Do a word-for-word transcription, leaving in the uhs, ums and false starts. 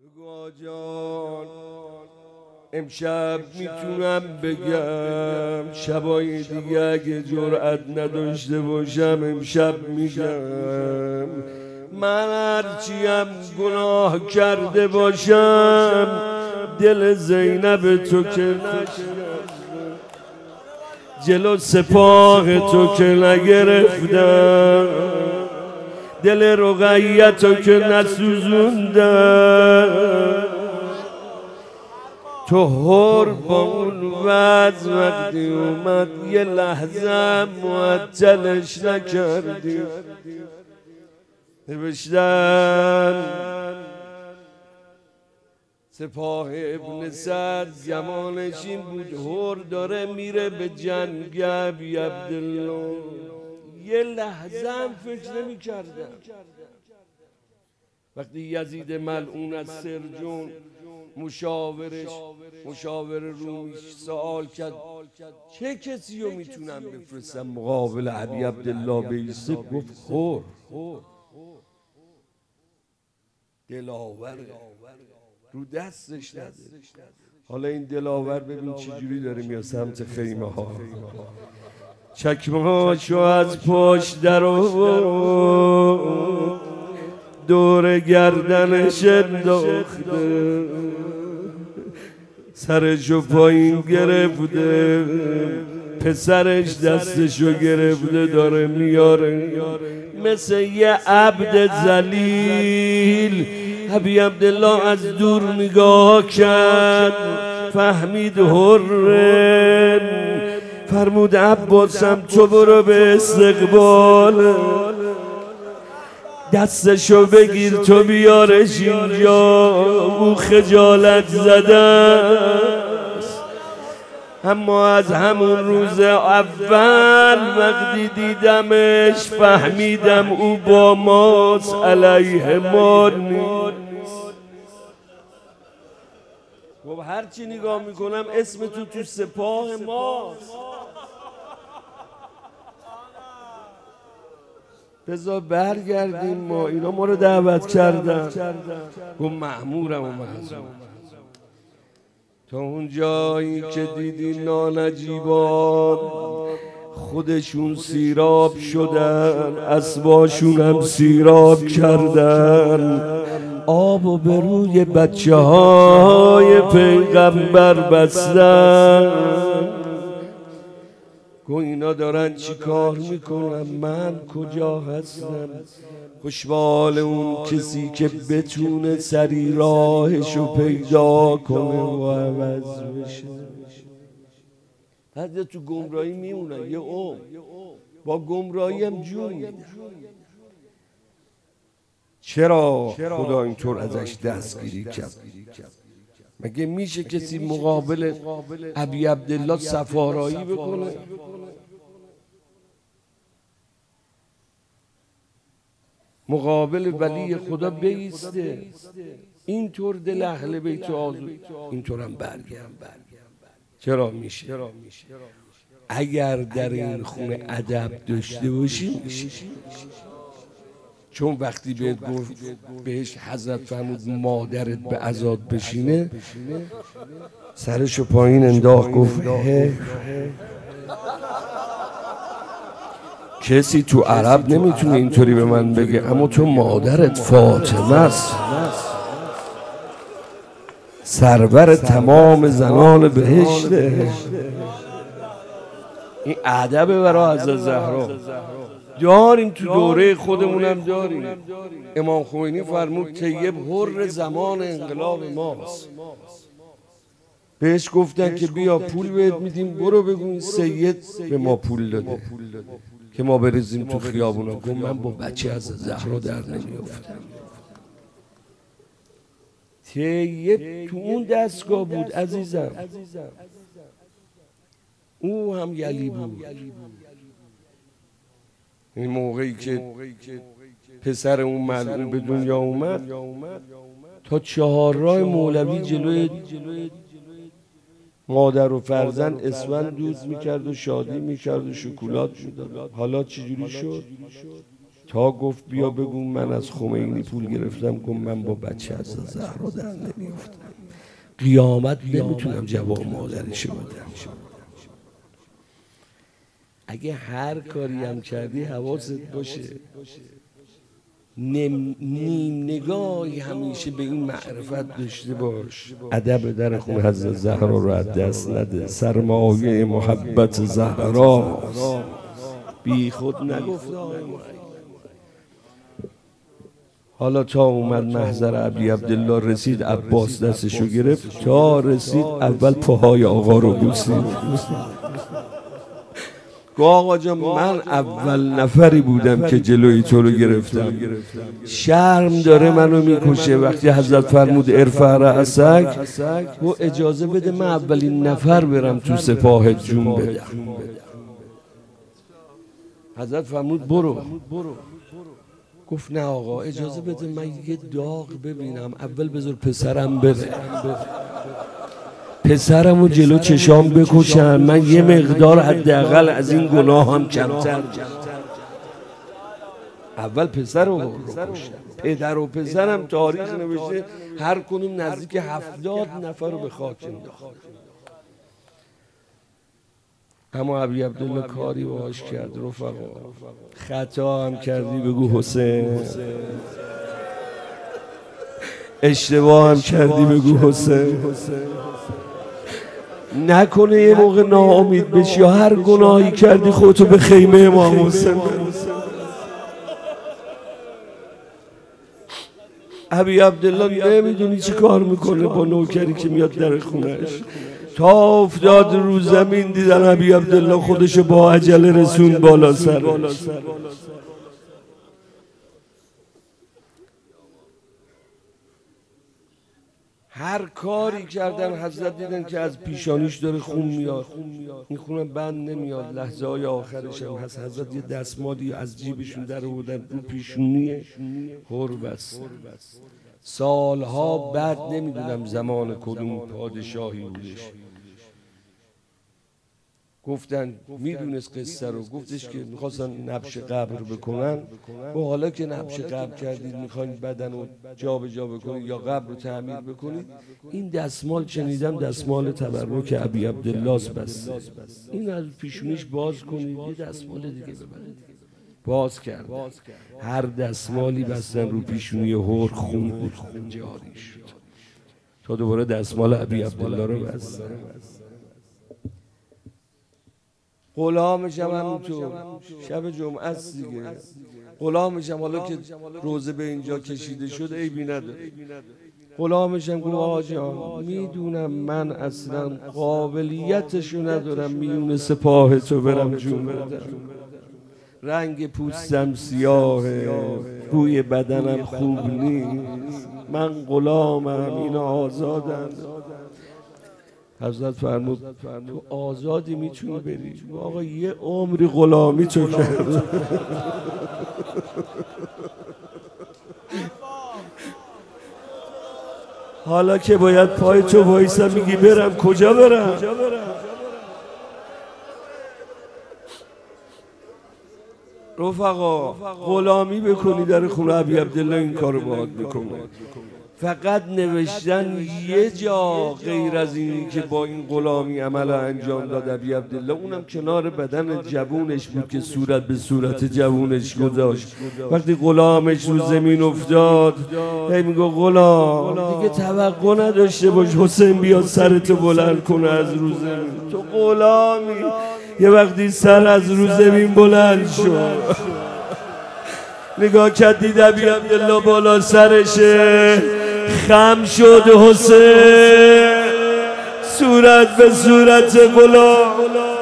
بگو آجان امشب میتونم بگم، شبای دیگه اگه جرأت نداشته باشم امشب میگم من هرچیم گناه کرده باشم دل زینب تو که نشکستم، جلو سپاه تو که نگرفتم، دل رقیه تو که نسوزوندم. تو هر با اون وضع وقتی اومد یه لحظه معطلش نکردی. نوشتن سپاه ابن سعد زمانش این بود، هر داره میره به جنگ ابی عبدالله، یه لحظه هم فکر نمی کردم. وقتی یزید ملعون از سرجون مشاورش مشاور رومیش سوال کرد چه کسی رو میتونم بفرستم مقابل ابی عبدالله بیسته، گفت هر دلاور رو دستش نده. حالا این دلاور ببین چجوری داره میاد سمت خیمه ها، چکمه هاشو از پشت در آورد، دور گردنش انداخته، سرشو پایین گرفته، پسرش دستشو گرفته داره میاره مثل یه عبد ذلیل. ابی عبدالله از دور نگاه کرد فهمید هره، فرمود عباسم تو برو به استقبال، دستشو بگیر تو بیارش اینجا، او خجالت زده است. اما از همون روز اول وقتی دیدمش فهمیدم او با ماست، علیه ما نیست. خب هرچی نگاه میکنم اسم تو تو سپاه ماست، بذار برگردیم، ما اینا ما رو دعوت کردن. گفت مأمورم و معزوم تا اون جایی که دیدی نانجیبان خودشون سیراب شدن، اسباشون هم سیراب کردن، آب و به روی بچه های پیغمبر بستن. گو اینا دارن چی کار میکنن، من کجا هستم؟ خوشبال اون کسی که بتونه سری راهشو پیدا کنه و عوض بشه. بعد تو گمراهی میمونن یه عمر، با گمراهی هم جون میدن. چرا خدا اینطور ازش دستگیری کرد؟ مگه میشه کسی مقابل ابی عبدالله صفارایی بکنه؟ مقابل ولی خدا بیسته؟ اینطور دل اهل بیت آزو اینطور هم برگرد. چرا میشه؟ اگر در این خونه ادب داشته باشی میشه. چون وقتی بهت گفت بهش حضرت فرمود مادرت به عزاد بشینه، سرشو پایین انداخت گفت کسی تو عرب نمیتونه اینطوری به من بگه، اما تو مادرت فاطمه است، سرور تمام زنان بهشته. این ادب برای حضرت زهرا داریم، تو دوره خودمونم داریم. امام خمینی فرمود طیب حر زمان انقلاب ماست. بهش گفتن که بیا پول بهت میدیم، برو بگو سید به ما پول داده که ما بریزیم تو خیابونا. گفت من با بچه از زهرا در نمیافتم. طیب تو اون دستگاه بود عزیزم، او هم یلی بود. این موقعی که پسر اون ملعون به دنیا اومد تا چهار راه مولوی جلوی مادر و فرزند اسفند دوز میکرد و شادی میکرد و شکلات میداد. حالا چجوری شد؟ تا گفت بیا بگو من از خمینی پول گرفتم. گفت من با بچه از زهرا در نمیافتم. قیامت نمیتونم جواب مادرشو بدم. اگه هر کاری هم کردی حواست باشه نیم, نیم نگاهی همیشه به این معرفت داشته باش. ادب در خون حضرت زهرا رو از دست نده. سرمایه محبت زهرا بی خود نگفت. حالا تا اومد محضر ابی عبدالله رسید، عباس دستشو گرفت. تا رسید اول پاهای آقا رو بوسید. گفت آقا جان من اول نفری بودم که جلوی تو رو گرفتم. شرم داره منو میکشه. وقتی حضرت فرمود ارفع رأسک، گفت اجازه بده من اولین نفر برم تو سپاهت جون بدم. حضرت فرمود برو. گفت نه آقا اجازه بده من یه داغ ببینم، اول بذار پسرم بره، پسرمو جلو چشام بکشن، من یه مقدار حداقل از این گناه هم کمتر. اول پسر رو بکشن. پدر و پسرم تاریخ نوشته هر کنون نزدیک هفتاد نفر رو به خاک انداخت. اما ابی عبدالله کاری باهاش کرد. رفقا خطا هم کردی بگو حسین، اشتباه هم کردی بگو حسین. نکنه یه موقع ناامید بشی یا هر گناهی کردی خودتو به خیمه امام حسین. ابی عبدالله نمیدونی چی کار میکنه با نوکری که میاد در خونش. تا افتاد رو زمین دیدن ابی عبدالله خودشو با عجله رسون بالا سرش. هر کاری کردن حضرت دیدن که از پیشانیش داره خون میاد، میخونن بند نمیاد. لحظه های آخرش هم هست حضرت یه دستمالی از جیبشون در آوردن رو پیشونیه هر بس. سالها بعد نمیدونم زمان کدوم پادشاهی بودش، گفتن میدونست قصه رو، گفتش که میخواستن نبش قبر بکنن و حالا که نبش قبر کردید میخواین بدن رو جا به جا بکنید یا قبر رو تعمیر بکنید، این دستمال شنیدم دستمال تبرک ابی عبدالله است، بس این از پیشونیش باز کنید یه دستمال دیگه ببرید. باز کرد، هر دستمالی بستن رو پیشونی هر خون بود، خون جاری شد تا دوباره دستمال ابی عبدالله رو بستن. غلامش هم همینطور شب جمعه است دیگه، غلامش هم حالا که روزه به اینجا کشیده شد عیبی نداره. غلامش هم گفت آقا جان میدونم من اصلا قابلیتشو ندارم میون سپاه تو برم جون بدم، رنگ پوستم سیاهه، بوی بدنم خوب نیست، من غلامم اینا آزادن. حضرت فرمود تو آزادی میتونی بری. آقا یه عمری غلامی تو کرد. حالا که باید پای تو وایسم میگی برم کجا برم؟ رفقا غلامی بکنی در خونه ابی عبدالله این کارو باهات میکنه. فقط نوشتن یه جا غیر از این که با این غلامی عمل انجام داد ابی عبدالله، اونم کنار بدن جوونش بود که صورت به صورت جوونش گذاشت. وقتی غلامش رو زمین افتاد هی میگه غلام دیگه توقع نداشته باش حسین بیاد سرتو بلند کنه از رو زمین، تو غلامی. یه وقتی سر از رو زمین بلند شد نگاه کرد دید ابی عبدالله بالا سرشه، خم شد حسین صورت به صورت غلام.